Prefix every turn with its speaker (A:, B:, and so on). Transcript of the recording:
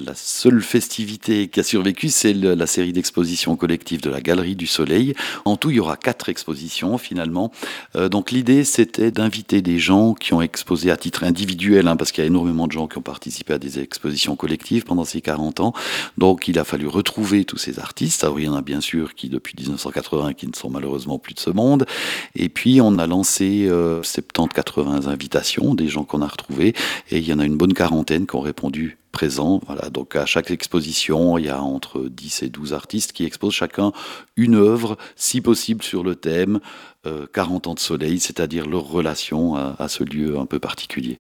A: la seule festivité qui a survécu, c'est la série d'expositions collectives de la Galerie du Soleil. En tout, il y aura 4 expositions finalement. Donc l'idée, c'était d'inviter des gens qui ont exposé à titre individuel, hein, parce qu'il y a énormément de gens qui ont participé à des expositions collectives pendant ces 40 ans. Donc il a fallu retrouver tous ces artistes. Alors il y en a bien sûr qui, depuis 1980, qui ne sont malheureusement plus de ce monde. Et puis on a lancé 70-80 invitations, des gens qu'on a retrouvés. Et il y en a une bonne quarantaine qui ont répondu présent. Voilà, donc à chaque exposition, il y a entre 10 et 12 artistes qui exposent chacun une œuvre, si possible sur le thème 40 ans de soleil, c'est-à-dire leur relation à ce lieu un peu particulier.